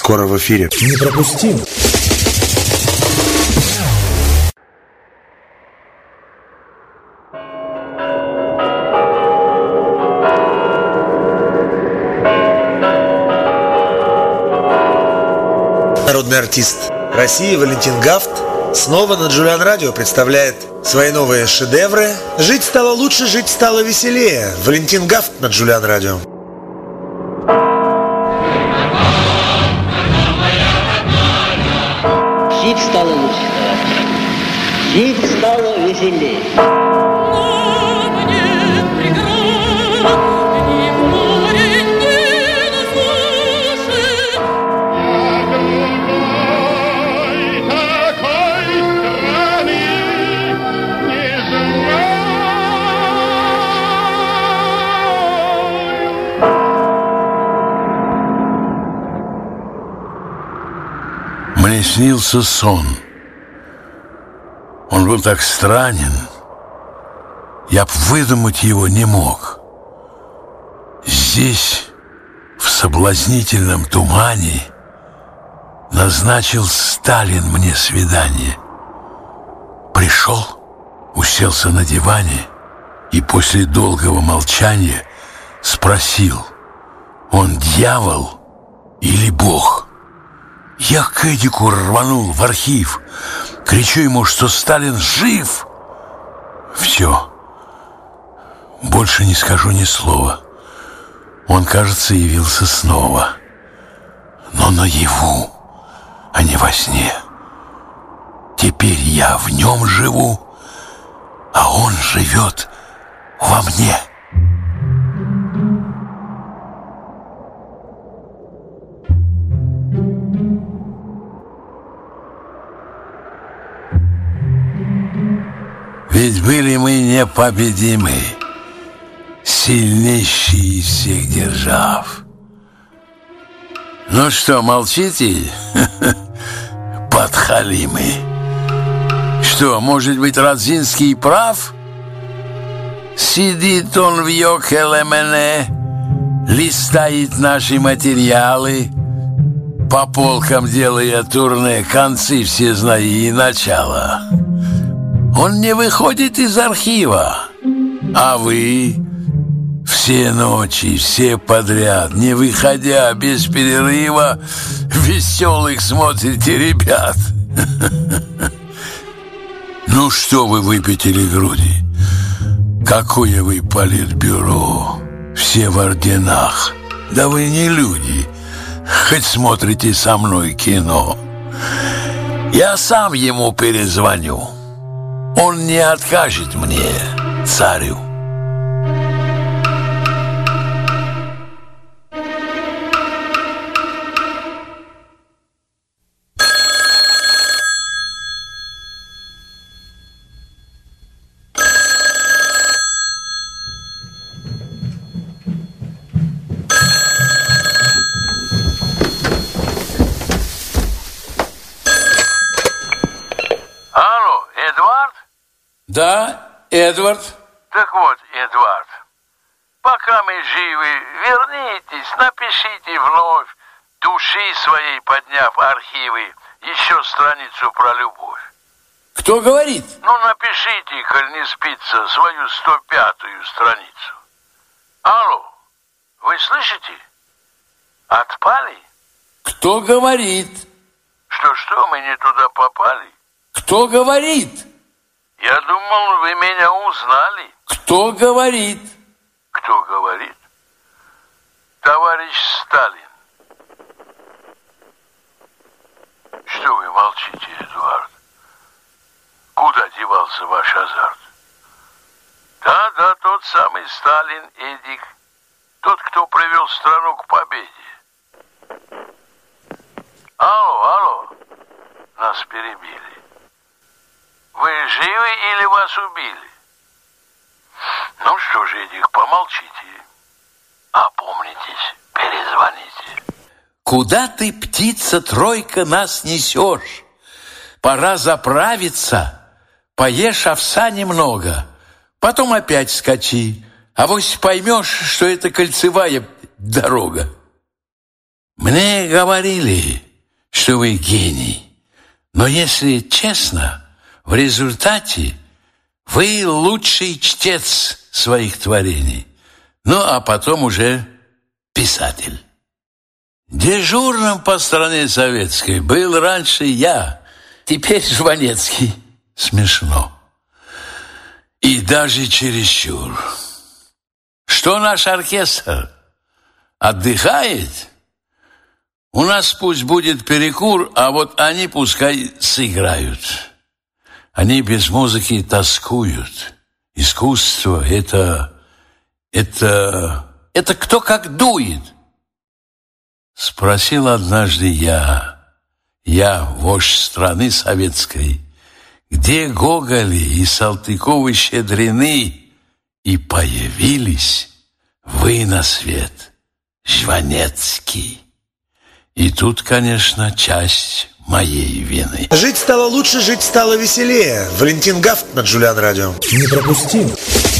Скоро в эфире. Не пропусти. Народный артист России Валентин Гафт снова на Джулиан Радио представляет свои новые шедевры. Жить стало лучше, жить стало веселее. Валентин Гафт на Джулиан Радио. Жить стало лучше, жить стало веселее. Мне снился сон. Он был так странен, я б выдумать его не мог. Здесь, в соблазнительном тумане, назначил Сталин мне свидание. Пришел, уселся на диване и после долгого молчания спросил: он дьявол или Бог? Я к Эдику рванул в архив, кричу ему, что Сталин жив. Все, больше не скажу ни слова. Он, кажется, явился снова, но наяву, а не во сне. Теперь я в нем живу, а он живет во мне. Ведь были мы непобедимы, сильнейшие из всех держав. Ну что, молчите, подхалимы? Что, может быть, Радзинский прав? Сидит он в Йокелемене, листает наши материалы, по полкам делая турне, концы все зная и начало. Он не выходит из архива, а вы все ночи, все подряд, не выходя, без перерыва, веселых смотрите ребят. Ну что вы выпятили груди? Какое вы политбюро? Все в орденах. Да вы не люди, хоть смотрите со мной кино. Я сам ему перезвоню. Он не откажет мне, царю. Да, Эдвард? Так вот, Эдвард, пока мы живы, вернитесь, напишите вновь, души своей подняв архивы, еще страницу про любовь. Кто говорит? Ну, напишите, коль не спится, свою 105-ю страницу. Алло, вы слышите? Отпали? Кто говорит? Что, мы не туда попали? Кто говорит? Я думал, вы меня узнали. Кто говорит? Кто говорит? Товарищ Сталин. Что вы молчите, Эдуард? Куда девался ваш азарт? Да, тот самый Сталин, Эдик. Тот, кто привел страну к победе. Алло, нас перебили. Вы живы или вас убили? Ну что же, Эдик, помолчите. Опомнитесь, перезвоните. Куда ты, птица тройка, нас несешь? Пора заправиться. Поешь овса немного, потом опять скачи. Авось поймешь, что это кольцевая дорога. Мне говорили, что вы гений, но если честно, в результате вы лучший чтец своих творений, ну а потом уже писатель. Дежурным по стране советской был раньше я, теперь Жванецкий. Смешно. И даже чересчур. Что наш оркестр отдыхает? У нас пусть будет перекур, а вот они пускай сыграют. Они без музыки тоскуют. Искусство — это кто как дует. Спросил однажды я, вождь страны советской, где Гоголи и Салтыковы-Щедрины, и появились вы на свет, Жванецкий. И тут, конечно, часть моей вины. Жить стало лучше, жить стало веселее. Валентин Гафт на Джулиан Радио. Не пропусти.